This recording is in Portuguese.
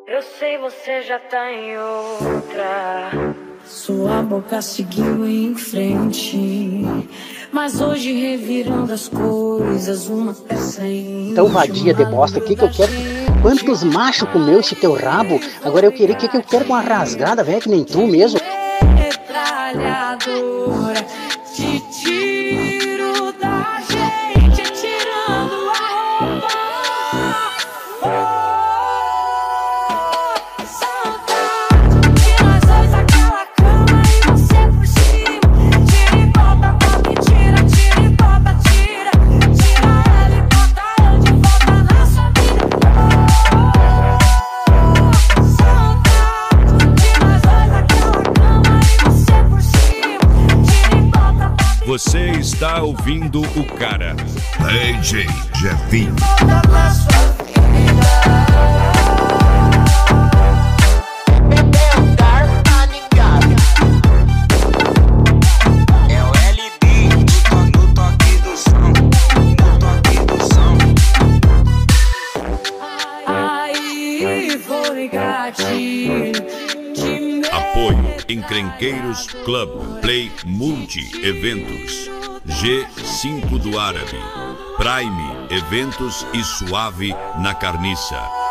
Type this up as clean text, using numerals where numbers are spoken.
Eu sei, você já tá em outra. Sua boca seguiu em frente, mas hoje revirando as coisas, uma peça em Tão vadia de bosta, o que eu quero? Quantos machos comeu esse teu rabo? Agora eu queria, o que eu quero com uma rasgada, velho, que nem tu mesmo. Metralhadora, te tiro da gente, tirando a roupa. Saudade de nós dois naquela cama e você por cima. Tira e volta, volta e tira, tira e volta, tira. Tira ela e bota eu de volta na sua vida. Saudade de nós dois naquela cama e você por cima. Tira e volta, volta e Você está ouvindo o cara. DJ Jefinho. volta na sua vida. É o LB no toque do som, no toque do som. Aí vou ligar de Apoio Encrenqueiros Club Play Multi Eventos, G5 do Árabe, Prime Eventos e Suave na Carniça.